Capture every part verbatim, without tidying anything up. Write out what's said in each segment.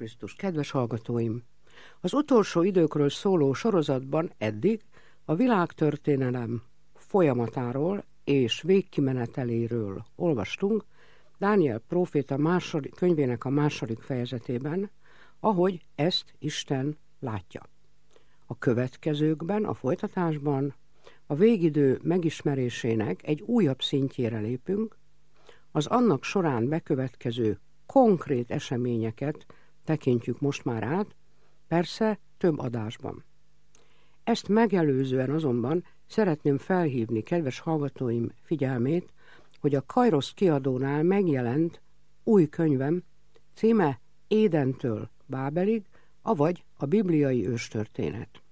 Krisztus, kedves hallgatóim! Az utolsó időkről szóló sorozatban eddig a világtörténelem folyamatáról és végkimeneteléről olvastunk Dániel próféta második, könyvének a második fejezetében, ahogy ezt Isten látja. A következőkben, a folytatásban a végidő megismerésének egy újabb szintjére lépünk, az annak során bekövetkező konkrét eseményeket tekintjük most már át, persze több adásban. Ezt megelőzően azonban szeretném felhívni kedves hallgatóim figyelmét, hogy a Kairosz kiadónál megjelent új könyvem, címe Édentől Bábelig, avagy a bibliai őstörténet.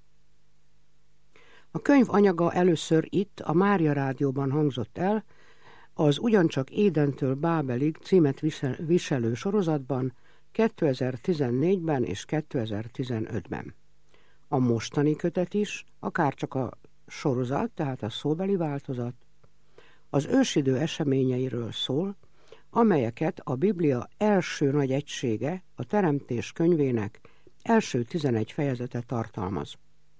A könyv anyaga először itt, a Mária Rádióban hangzott el, az ugyancsak Édentől Bábelig címet viselő sorozatban kétezer-tizennégyben és kétezer-tizenötben. A mostani kötet is, akárcsak a sorozat, tehát a szóbeli változat, az ősidő eseményeiről szól, amelyeket a Biblia első nagy egysége, a Teremtés könyvének első tizenegy fejezete tartalmaz.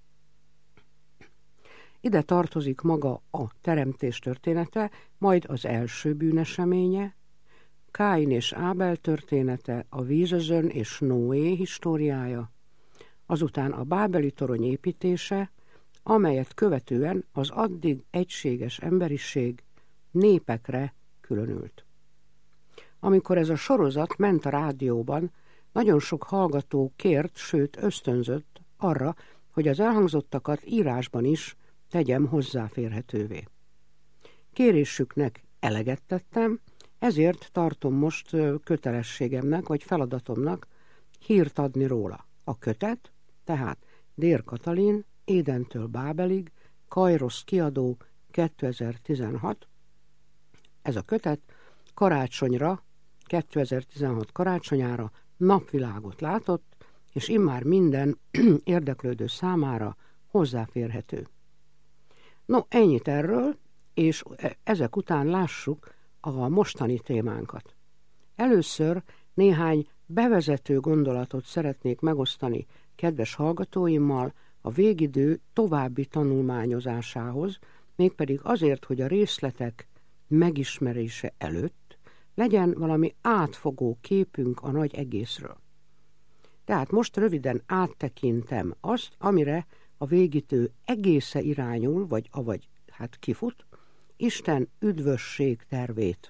Ide tartozik maga a teremtés története, majd az első bűneseménye, Káin és Ábel története, a vízözön és Noé históriája, azután a bábeli torony építése, amelyet követően az addig egységes emberiség népekre különült. Amikor ez a sorozat ment a rádióban, nagyon sok hallgató kért, sőt ösztönzött arra, hogy az elhangzottakat írásban is tegyem hozzáférhetővé. Kérésüknek eleget tettem, ezért tartom most kötelességemnek, vagy feladatomnak hírt adni róla. A kötet, tehát Dér Katalin, Édentől Bábelig, Kairosz kiadó kétezer-tizenhat. Ez a kötet karácsonyra, kétezer-tizenhat karácsonyára napvilágot látott, és immár minden érdeklődő számára hozzáférhető. No, ennyit erről, és ezek után lássuk a mostani témánkat. Először néhány bevezető gondolatot szeretnék megosztani kedves hallgatóimmal a végidő további tanulmányozásához, mégpedig azért, hogy a részletek megismerése előtt legyen valami átfogó képünk a nagy egészről. Tehát most röviden áttekintem azt, amire a végidő egésze irányul, vagy avagy hát kifut, Isten üdvösség tervét.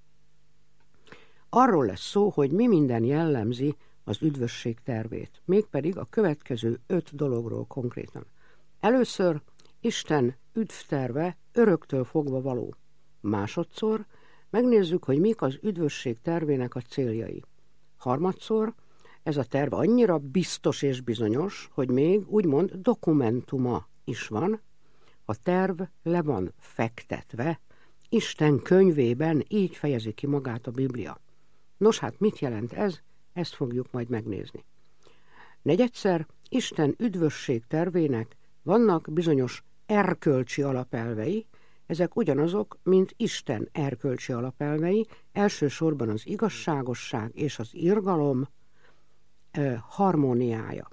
Arról lesz szó, hogy mi minden jellemzi az üdvösség tervét, mégpedig a következő öt dologról konkrétan. Először Isten üdvterve öröktől fogva való. Másodszor megnézzük, hogy mik az üdvösség tervének a céljai. Harmadszor ez a terv annyira biztos és bizonyos, hogy még úgymond dokumentuma is van. A terv le van fektetve, Isten könyvében, így fejezi ki magát a Biblia. Nos, hát mit jelent ez? Ezt fogjuk majd megnézni. Negyedszer, Isten üdvösség tervének vannak bizonyos erkölcsi alapelvei, ezek ugyanazok, mint Isten erkölcsi alapelvei, elsősorban az igazságosság és az irgalom eh, harmóniája.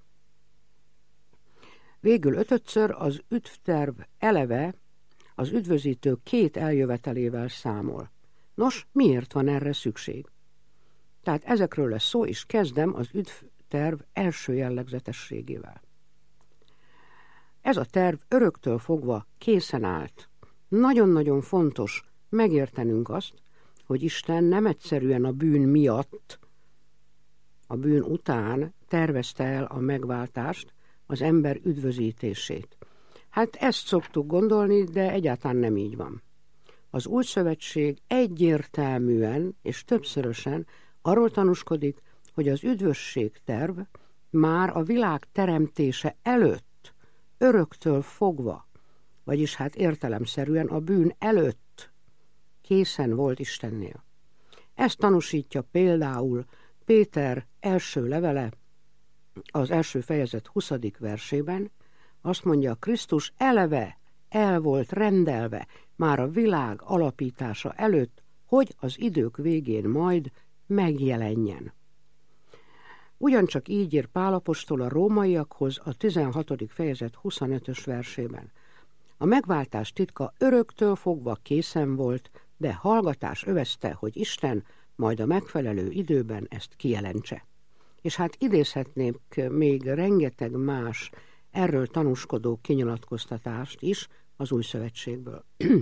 Végül ötödször az üdvterv eleve az üdvözítő két eljövetelével számol. Nos, miért van erre szükség? Tehát ezekről lesz szó, és kezdem az üdvterv első jellegzetességével. Ez a terv öröktől fogva készen állt. Nagyon-nagyon fontos megértenünk azt, hogy Isten nem egyszerűen a bűn miatt, a bűn után tervezte el a megváltást, az ember üdvözítését. Hát ezt szoktuk gondolni, de egyáltalán nem így van. Az Új Szövetség egyértelműen és többszörösen arról tanúskodik, hogy az üdvösség terv már a világ teremtése előtt, öröktől fogva, vagyis hát értelemszerűen a bűn előtt készen volt Istennél. Ezt tanúsítja például Péter első levele, az első fejezet huszadik versében, azt mondja, Krisztus eleve el volt rendelve már a világ alapítása előtt, hogy az idők végén majd megjelenjen. Ugyancsak így ír Pál apostol a rómaiakhoz a tizenhatodik fejezet huszonötös versében. A megváltás titka öröktől fogva készen volt, de hallgatás övezte, hogy Isten majd a megfelelő időben ezt kijelentse. És hát idézhetnék még rengeteg más erről tanúskodó kinyilatkoztatást is az Új Szövetségből.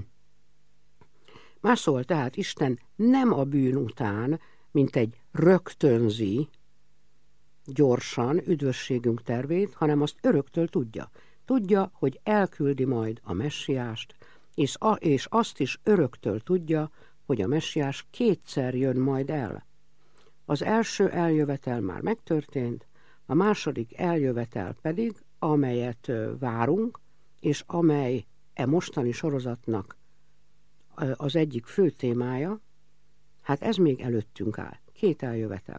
Más szóval tehát Isten nem a bűn után, mint egy rögtönzi gyorsan üdvösségünk tervét, hanem azt öröktől tudja. Tudja, hogy elküldi majd a messiást, és, a, és azt is öröktől tudja, hogy a messiás kétszer jön majd el. Az első eljövetel már megtörtént, a második eljövetel pedig, amelyet várunk, és amely e mostani sorozatnak az egyik fő témája, hát ez még előttünk áll. Két eljövetel.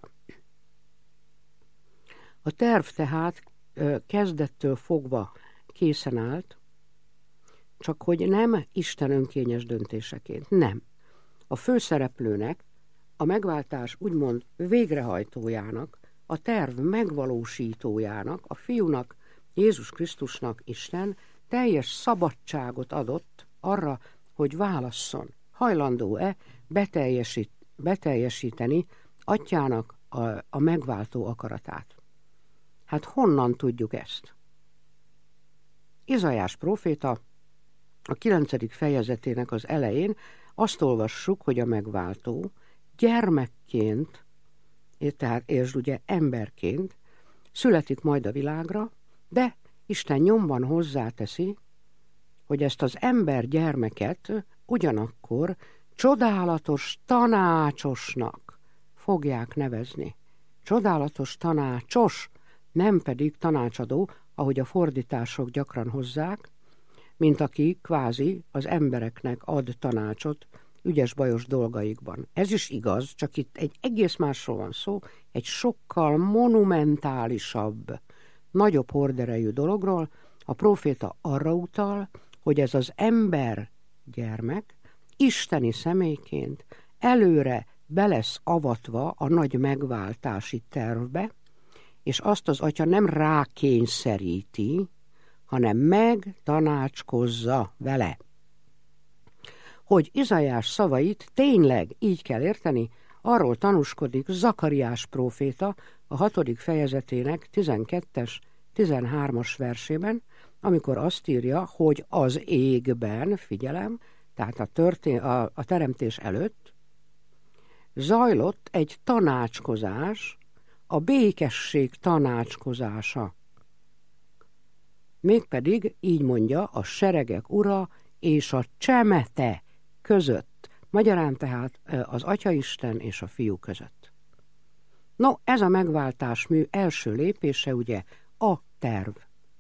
A terv tehát kezdettől fogva készen állt, csak hogy nem Isten önkényes döntéseként, nem. A főszereplőnek, a megváltás úgymond végrehajtójának, a terv megvalósítójának, a fiúnak, Jézus Krisztusnak Isten teljes szabadságot adott arra, hogy válasszon, hajlandó-e beteljesít, beteljesíteni atyának a, a megváltó akaratát. Hát honnan tudjuk ezt? Izaiás próféta a kilencedik fejezetének az elején azt olvassuk, hogy a megváltó gyermekként, tehát és ugye emberként születik majd a világra, de Isten nyomban hozzáteszi, hogy ezt az ember gyermeket ugyanakkor csodálatos tanácsosnak fogják nevezni. Csodálatos tanácsos, nem pedig tanácsadó, ahogy a fordítások gyakran hozzák, mint aki kvázi az embereknek ad tanácsot ügyes-bajos dolgaikban. Ez is igaz, csak itt egy egész másról van szó, egy sokkal monumentálisabb, nagyobb horderejű dologról. A próféta arra utal, hogy ez az ember gyermek isteni személyként előre be lesz avatva a nagy megváltási tervbe, és azt az atya nem rákényszeríti, hanem megtanácskozza vele. Hogy Izaiás szavait tényleg így kell érteni, arról tanúskodik Zakariás próféta a hatodik fejezetének tizenkettes, tizenhármas versében, amikor azt írja, hogy az égben, figyelem, tehát a, történ- a, a teremtés előtt zajlott egy tanácskozás, a békesség tanácskozása. Mégpedig, így mondja, a seregek ura és a csemete között, magyarán tehát az Atyaisten és a Fiú között. No, ez a megváltás mű első lépése ugye a terv.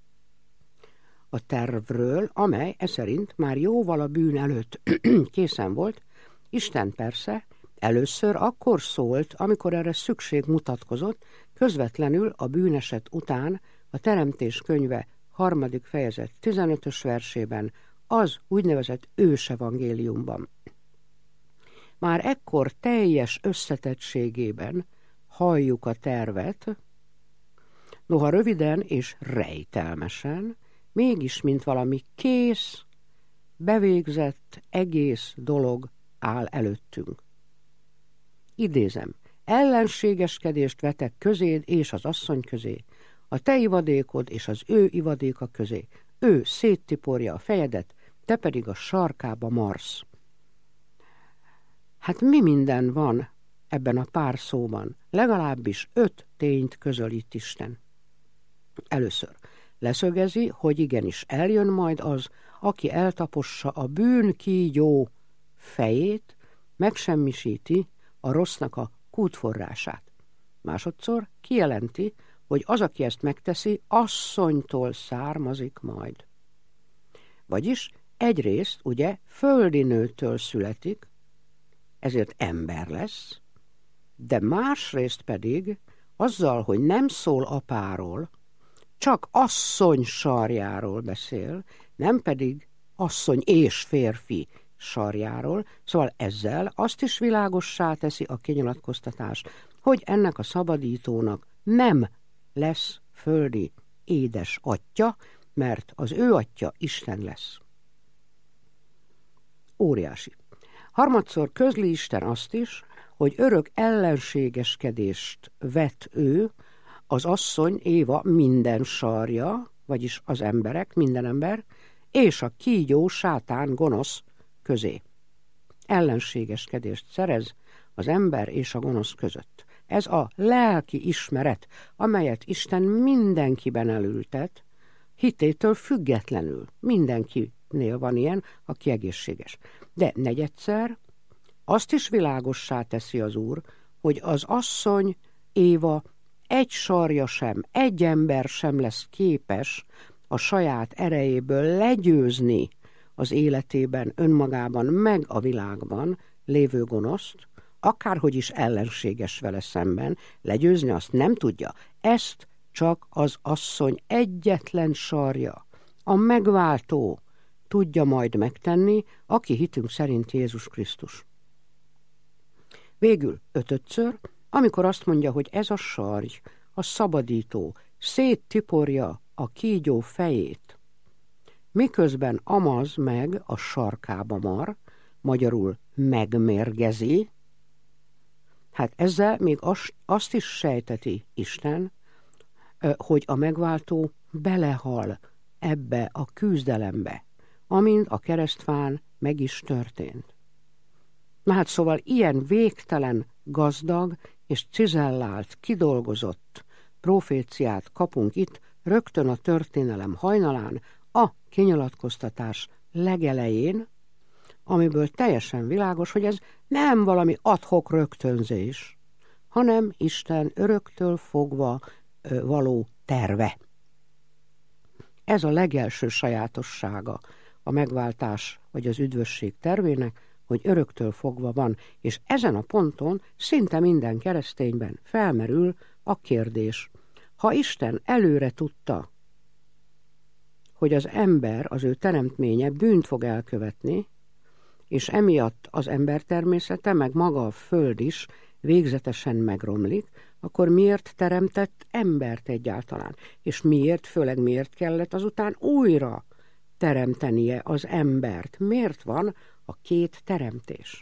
A tervről, amely e szerint már jóval a bűn előtt készen volt, Isten persze először akkor szólt, amikor erre szükség mutatkozott, közvetlenül a bűneset után a Teremtés könyve harmadik fejezet tizenötös versében, az úgynevezett ősevangéliumban. Már ekkor teljes összetettségében halljuk a tervet, noha röviden és rejtelmesen, mégis mint valami kész, bevégzett egész dolog áll előttünk. Idézem, ellenségeskedést vetek közéd és az asszony közé, a te ivadékod és az ő ivadéka közé, ő széttiporja a fejedet, te pedig a sarkába marsz. Hát mi minden van ebben a pár szóban? Legalábbis öt tényt közölít Isten. Először leszögezi, hogy igenis eljön majd az, aki eltapossa a bűnkígyó fejét, megsemmisíti a rossznak a kútforrását. Másodszor kijelenti, hogy az, aki ezt megteszi, asszonytól származik majd. Vagyis egyrészt, ugye, földi nőtől születik, ezért ember lesz, de másrészt pedig azzal, hogy nem szól apáról, csak asszony sarjáról beszél, nem pedig asszony és férfi sarjáról, szóval ezzel azt is világossá teszi a kinyilatkoztatás, hogy ennek a szabadítónak nem lesz földi édes atya, mert az ő atya Isten lesz. Óriási. Harmadszor közli Isten azt is, hogy örök ellenségeskedést vet ő, az asszony Éva minden sarja, vagyis az emberek, minden ember, és a kígyó sátán gonosz közé. Ellenségeskedést szerez az ember és a gonosz között. Ez a lelki ismeret, amelyet Isten mindenkiben elültet, hitétől függetlenül. Mindenkinél van ilyen, aki egészséges. De negyedszer azt is világossá teszi az Úr, hogy az asszony Éva egy sarja sem, egy ember sem lesz képes a saját erejéből legyőzni az életében, önmagában, meg a világban lévő gonoszt, akárhogy is ellenséges vele szemben, legyőzni azt nem tudja. Ezt csak az asszony egyetlen sarja, a megváltó tudja majd megtenni, aki hitünk szerint Jézus Krisztus. Végül ötödször, amikor azt mondja, hogy ez a sarj, a szabadító, széttiporja a kígyó fejét, miközben amaz meg a sarkába mar, magyarul megmérgezi, hát ezzel még azt is sejteti Isten, hogy a megváltó belehal ebbe a küzdelembe, amint a keresztfán meg is történt. Na hát szóval ilyen végtelen, gazdag és cizellált, kidolgozott proféciát kapunk itt rögtön a történelem hajnalán, a kinyilatkoztatás legelején, amiből teljesen világos, hogy ez nem valami ad-hoc rögtönzés, hanem Isten öröktől fogva ö, való terve. Ez a legelső sajátossága a megváltás vagy az üdvösség tervének, hogy öröktől fogva van, és ezen a ponton szinte minden keresztényben felmerül a kérdés. Ha Isten előre tudta, hogy az ember, az ő teremtménye bűnt fog elkövetni, és emiatt az ember természete, meg maga a föld is végzetesen megromlik, akkor miért teremtett embert egyáltalán? És miért, főleg miért kellett azután újra teremtenie az embert? Miért van a két teremtés?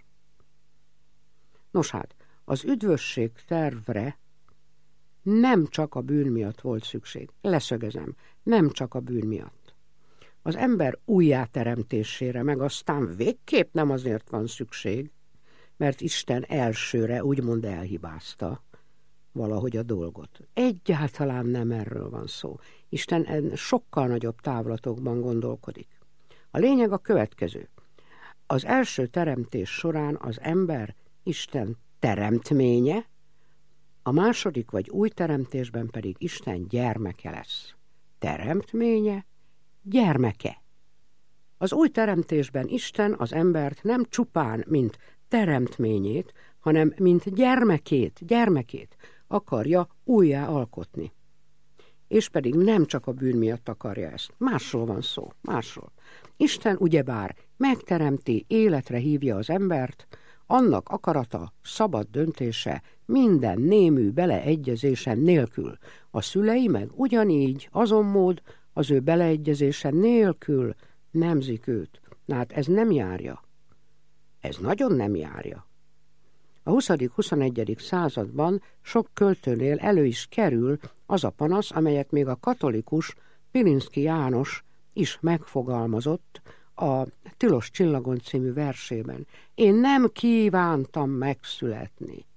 Nos hát, az üdvösség tervre nem csak a bűn miatt volt szükség. Leszögezem, nem csak a bűn miatt. Az ember újjáteremtésére meg aztán végképp nem azért van szükség, mert Isten elsőre úgymond elhibázta valahogy a dolgot. Egyáltalán nem erről van szó. Isten sokkal nagyobb távlatokban gondolkodik. A lényeg a következő. Az első teremtés során az ember Isten teremtménye, a második vagy új teremtésben pedig Isten gyermeke lesz. Teremtménye, gyermeke. Az új teremtésben Isten az embert nem csupán, mint teremtményét, hanem mint gyermekét, gyermekét akarja újjá alkotni. És pedig nem csak a bűn miatt akarja ezt. Másról van szó, másról. Isten ugyebár megteremti, életre hívja az embert, annak akarata, szabad döntése, minden némű beleegyezése nélkül. A szülei meg ugyanígy, azon mód, az ő beleegyezése nélkül nemzik őt. Na hát ez nem járja. Ez nagyon nem járja. A huszadik-huszonegyedik században sok költőnél elő is kerül az a panasz, amelyet még a katolikus Pilinszky János is megfogalmazott a Tilos csillagon című versében. Én nem kívántam megszületni.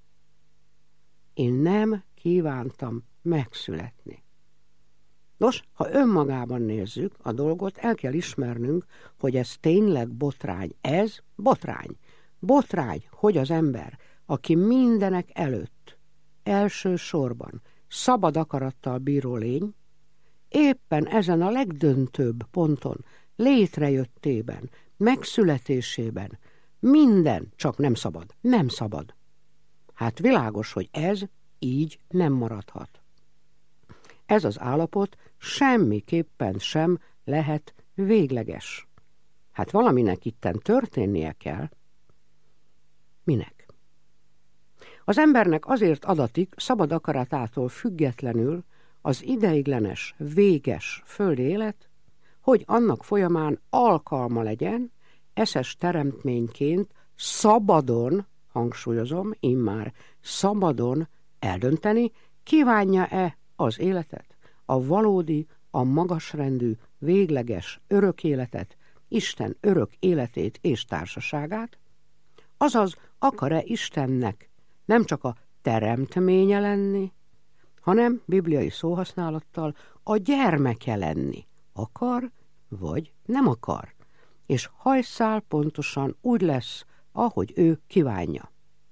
Én nem kívántam megszületni. Nos, ha önmagában nézzük a dolgot, el kell ismernünk, hogy ez tényleg botrány. Ez botrány. Botrány, hogy az ember, aki mindenek előtt, első sorban, szabad akarattal bíró lény, éppen ezen a legdöntőbb ponton, létrejöttében, megszületésében, minden csak nem szabad, nem szabad. Hát világos, hogy ez így nem maradhat. Ez az állapot semmiképpen sem lehet végleges. Hát valaminek itten történnie kell. Minek? Az embernek azért adatik szabad akaratától függetlenül az ideiglenes, véges földi élet, hogy annak folyamán alkalma legyen eszes teremtményként szabadon, hangsúlyozom, immár szabadon eldönteni, kívánja-e az életet, a valódi, a magasrendű, végleges, örök életet, Isten örök életét és társaságát, azaz akar-e Istennek nem csak a teremtménye lenni, hanem bibliai szóhasználattal a gyermeke lenni. Akar, vagy nem akar, és hajszál pontosan úgy lesz, ahogy ő kívánja.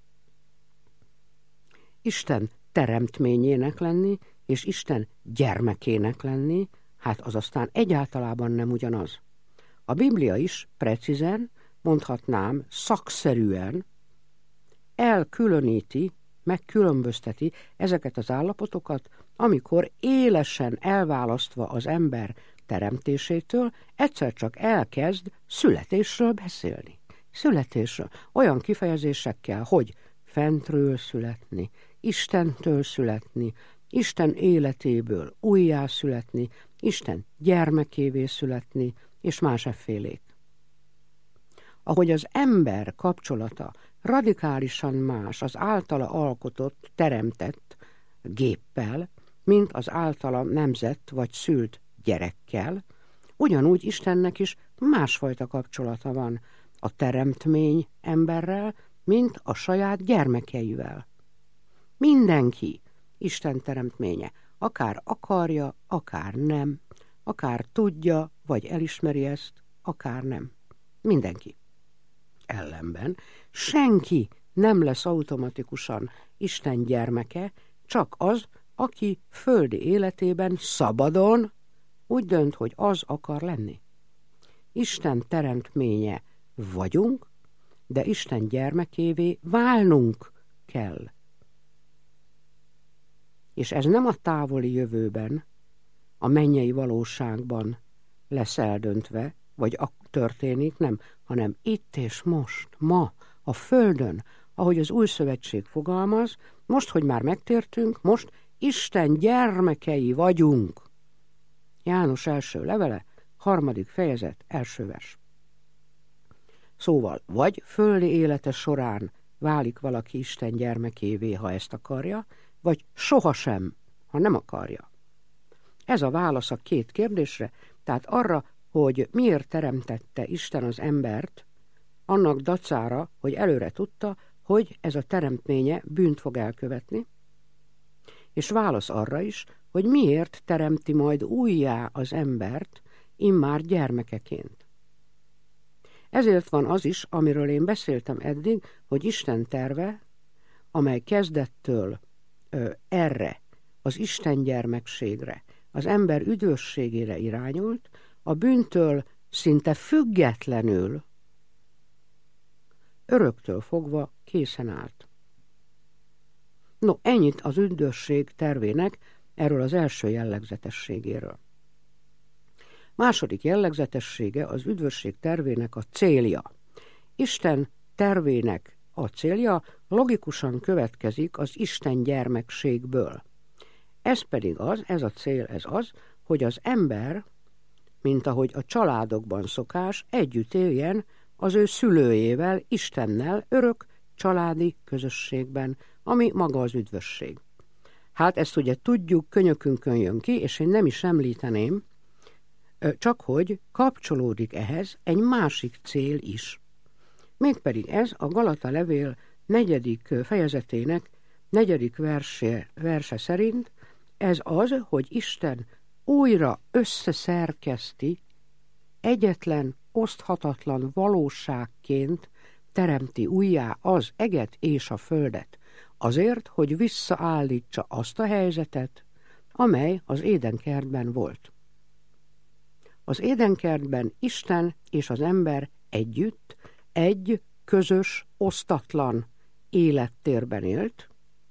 Isten teremtményének lenni, és Isten gyermekének lenni, hát az aztán egyáltalában nem ugyanaz. A Biblia is precízen, mondhatnám szakszerűen elkülöníti, megkülönbözteti ezeket az állapotokat, amikor élesen elválasztva az ember teremtésétől egyszer csak elkezd születésről beszélni. Születésről. Olyan kifejezésekkel, hogy fentről születni, Istentől születni, Isten életéből újjászületni, Isten gyermekévé születni, és más effélék. Ahogy az ember kapcsolata radikálisan más az általa alkotott, teremtett géppel, mint az általa nemzett vagy szült gyerekkel, ugyanúgy Istennek is másfajta kapcsolata van a teremtmény emberrel, mint a saját gyermekeivel. Mindenki Isten teremtménye, akár akarja, akár nem, akár tudja, vagy elismeri ezt, akár nem. Mindenki. Ellenben senki nem lesz automatikusan Isten gyermeke, csak az, aki földi életében szabadon úgy dönt, hogy az akar lenni. Isten teremtménye vagyunk, de Isten gyermekévé válnunk kell. És ez nem a távoli jövőben, a mennyei valóságban lesz eldöntve, vagy történik, nem, hanem itt és most, ma, a Földön, ahogy az Új Szövetség fogalmaz, most, hogy már megtértünk, most Isten gyermekei vagyunk. János első levele, harmadik fejezet, első vers. Szóval, vagy földi élete során válik valaki Isten gyermekévé, ha ezt akarja, vagy sohasem, ha nem akarja. Ez a válasz a két kérdésre, tehát arra, hogy miért teremtette Isten az embert, annak dacára, hogy előre tudta, hogy ez a teremtménye bűnt fog elkövetni, és válasz arra is, hogy miért teremti majd újjá az embert, immár gyermekeként. Ezért van az is, amiről én beszéltem eddig, hogy Isten terve, amely kezdettől ö, erre, az Isten gyermekségre, az ember üdvösségére irányult, a bűntől szinte függetlenül, öröktől fogva készen állt. No, ennyit az üdvösség tervének erről az első jellegzetességéről. Második jellegzetessége az üdvösség tervének a célja. Isten tervének a célja logikusan következik az Isten gyermekségből. Ez pedig az, ez a cél, ez az, hogy az ember, mint ahogy a családokban szokás, együtt éljen az ő szülőjével, Istennel, örök családi közösségben, ami maga az üdvösség. Hát ezt ugye tudjuk, könyökünkön jön ki, és én nem is említeném, csak hogy kapcsolódik ehhez egy másik cél is. Mégpedig ez a Galata levél negyedik fejezetének negyedik verse, verse szerint ez az, hogy Isten újra összeszerkeszti, egyetlen, oszthatatlan valóságként teremti újjá az eget és a földet, azért, hogy visszaállítsa azt a helyzetet, amely az Édenkertben volt. Az Édenkertben Isten és az ember együtt egy közös, osztatlan élettérben élt,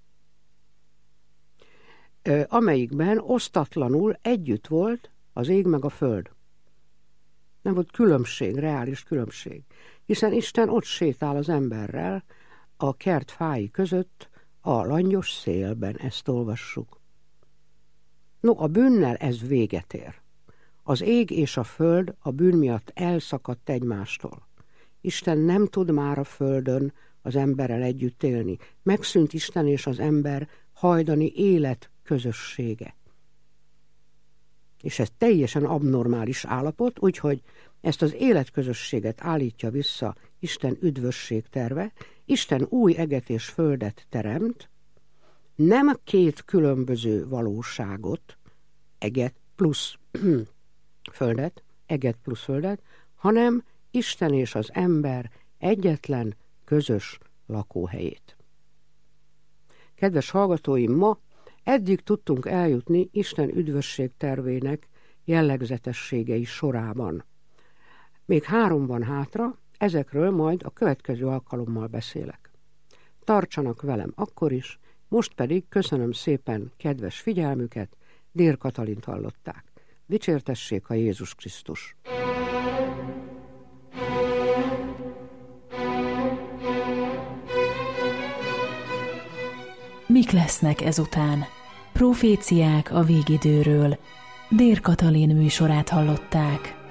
amelyikben osztatlanul együtt volt az ég meg a föld. Nem volt különbség, reális különbség, hiszen Isten ott sétál az emberrel a kert fái között, a langyos szélben, ezt olvassuk. No, a bűnnel ez véget ér. Az ég és a föld a bűn miatt elszakadt egymástól. Isten nem tud már a földön az emberrel együtt élni. Megszűnt Isten és az ember hajdani élet közössége. És ez teljesen abnormális állapot, úgyhogy ezt az életközösséget állítja vissza Isten üdvösség terve. Isten új eget és földet teremt, nem két különböző valóságot, eget plusz földet, eget plusz földet, hanem Isten és az ember egyetlen közös lakóhelyét. Kedves hallgatóim, ma eddig tudtunk eljutni Isten üdvösség tervének jellegzetességei sorában. Még három van hátra, ezekről majd a következő alkalommal beszélek. Tartsanak velem akkor is, most pedig köszönöm szépen kedves figyelmüket, Dér Katalint hallották. Dicsértessék a Jézus Krisztus! Mik lesznek ezután? Proféciák a végidőről. Dér Katalin műsorát hallották.